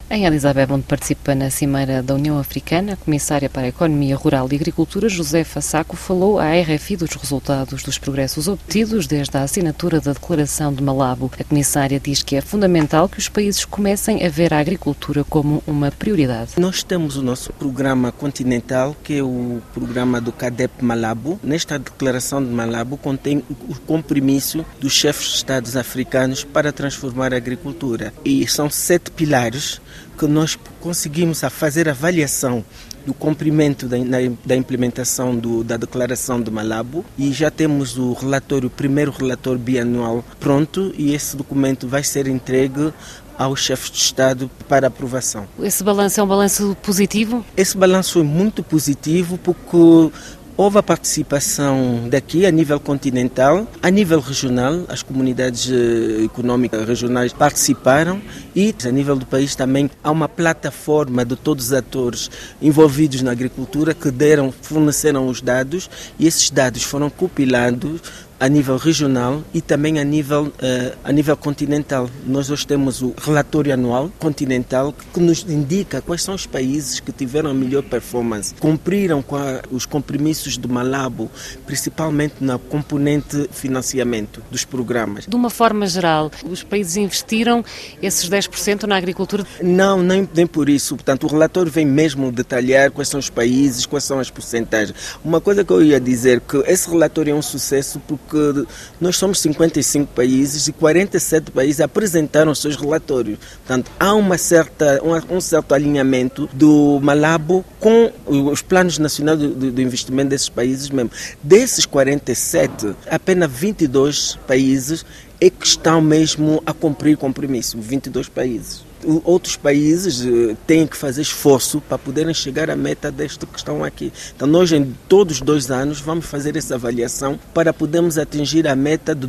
Em Addis Abeba, onde participa na Cimeira da União Africana, a Comissária para a Economia Rural e Agricultura, Josefa Sacco, falou à RFI dos resultados dos progressos obtidos desde a assinatura da Declaração de Malabo. A Comissária diz que é fundamental que os países comecem a ver a agricultura como uma prioridade. Nós temos o nosso programa continental, que é o programa do CADEP Malabo. Nesta Declaração de Malabo contém o compromisso dos chefes de Estados africanos para transformar a agricultura. E são 7 pilares que nós conseguimos fazer avaliação do cumprimento da implementação da Declaração de Malabo e já temos o primeiro relatório bianual pronto e esse documento vai ser entregue aos chefes de Estado para aprovação. Esse balanço é um balanço positivo? Esse balanço foi muito positivo porque houve a participação daqui a nível continental, a nível regional, as comunidades económicas regionais participaram e a nível do país também há uma plataforma de todos os atores envolvidos na agricultura que forneceram os dados e esses dados foram compilados a nível regional e também a nível continental. Nós hoje temos o relatório anual continental que nos indica quais são os países que tiveram a melhor performance, cumpriram com os compromissos de Malabo, principalmente na componente financiamento dos programas. De uma forma geral, os países investiram esses 10% na agricultura? Não, nem por isso. Portanto, o relatório vem mesmo detalhar quais são os países, quais são as porcentagens. Uma coisa que eu ia dizer que esse relatório é um sucesso porque nós somos 55 países e 47 países apresentaram os seus relatórios. Portanto, há um certo alinhamento do Malabo com os planos nacionais de investimento desses países mesmo. Desses 47, apenas 22 países é que estão mesmo a cumprir compromisso. 22 países. Outros países têm que fazer esforço para poderem chegar à meta deste que estão aqui. Então nós em todos os 2 anos vamos fazer essa avaliação para podermos atingir a meta de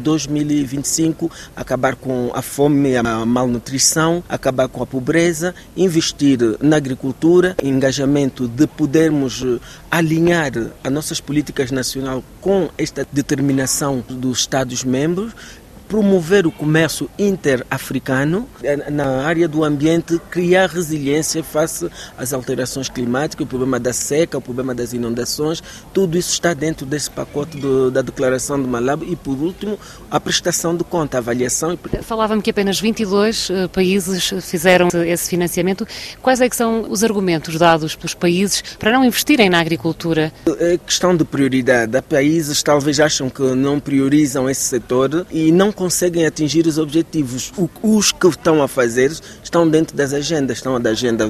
2025, acabar com a fome, a malnutrição, acabar com a pobreza, investir na agricultura, engajamento de podermos alinhar as nossas políticas nacionais com esta determinação dos Estados-membros, promover o comércio interafricano, na área do ambiente, criar resiliência face às alterações climáticas, o problema da seca, o problema das inundações, tudo isso está dentro desse pacote da Declaração de Malabo e, por último, a prestação de conta, a avaliação. Falava-me que apenas 22 países fizeram esse financiamento. Quais é que são os argumentos dados pelos países para não investirem na agricultura? É questão de prioridade. Há países talvez acham que não priorizam esse setor e não conseguem atingir os objetivos. Os que estão a fazer estão dentro das agendas, estão da agenda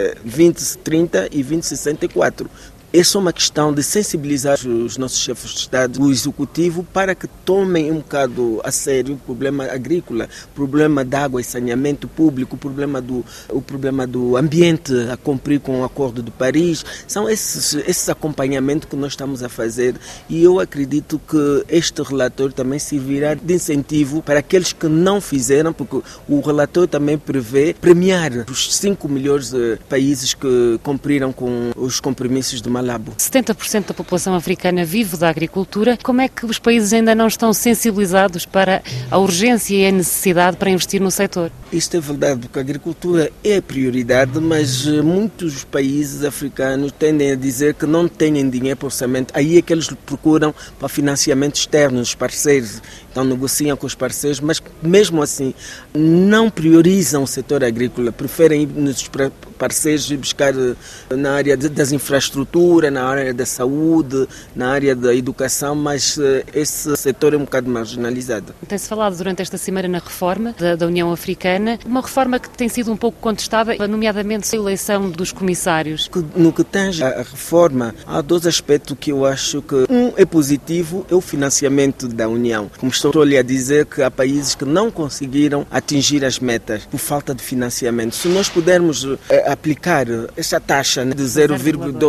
2030 e 2064. É só uma questão de sensibilizar os nossos chefes de Estado, o Executivo, para que tomem um bocado a sério o problema agrícola, o problema da água e saneamento público, o problema do ambiente a cumprir com o Acordo de Paris. São esses acompanhamentos que nós estamos a fazer e eu acredito que este relatório também servirá de incentivo para aqueles que não fizeram, porque o relatório também prevê premiar os 5 melhores países que cumpriram com os compromissos de Malabo. 70% da população africana vive da agricultura. Como é que os países ainda não estão sensibilizados para a urgência e a necessidade para investir no setor? Isto é verdade, porque a agricultura é prioridade, mas muitos países africanos tendem a dizer que não têm dinheiro para orçamento. Aí é que eles procuram para financiamento externo, os parceiros. Então negociam com os parceiros, mas mesmo assim não priorizam o setor agrícola, preferem ir nos parceiros e buscar na área das infraestruturas, na área da saúde, na área da educação, mas esse setor é um bocado marginalizado. Tem-se falado durante esta cimeira na reforma da União Africana, uma reforma que tem sido um pouco contestada, nomeadamente a eleição dos comissários. No que tange a reforma, há 2 aspectos que eu acho que um é positivo, é o financiamento da União. Como estou-lhe a dizer que há países que não conseguiram atingir as metas por falta de financiamento. Se nós pudermos aplicar esta taxa de 0,2%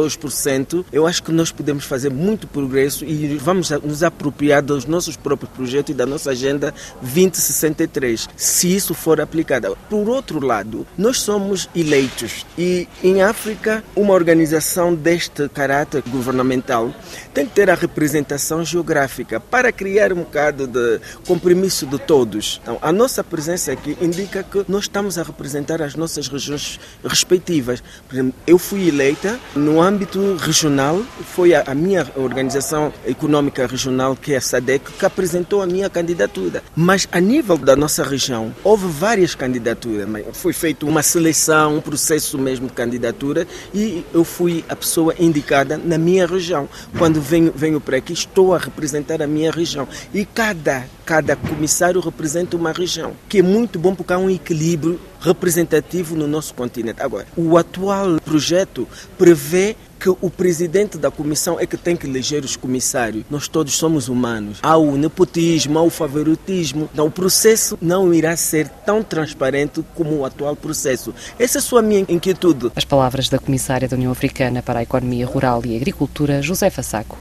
100%, eu acho que nós podemos fazer muito progresso e vamos nos apropriar dos nossos próprios projetos e da nossa Agenda 2063, se isso for aplicado. Por outro lado, nós somos eleitos e em África uma organização deste caráter governamental tem que ter a representação geográfica para criar um bocado de compromisso de todos. Então, a nossa presença aqui indica que nós estamos a representar as nossas regiões respectivas. Por exemplo, eu fui eleita no âmbito regional, foi a minha organização econômica regional, que é a SADC, que apresentou a minha candidatura. Mas a nível da nossa região, houve várias candidaturas. Foi feita uma seleção, um processo mesmo de candidatura e eu fui a pessoa indicada na minha região. Quando venho para aqui, estou a representar a minha região. E cada comissário representa uma região, que é muito bom porque há um equilíbrio representativo no nosso continente. Agora, o atual projeto prevê que o presidente da comissão é que tem que eleger os comissários. Nós todos somos humanos. Há o nepotismo, há o favoritismo. Então, o processo não irá ser tão transparente como o atual processo. Essa é só a minha inquietude. As palavras da Comissária da União Africana para a Economia Rural e Agricultura, Josefa Sacco.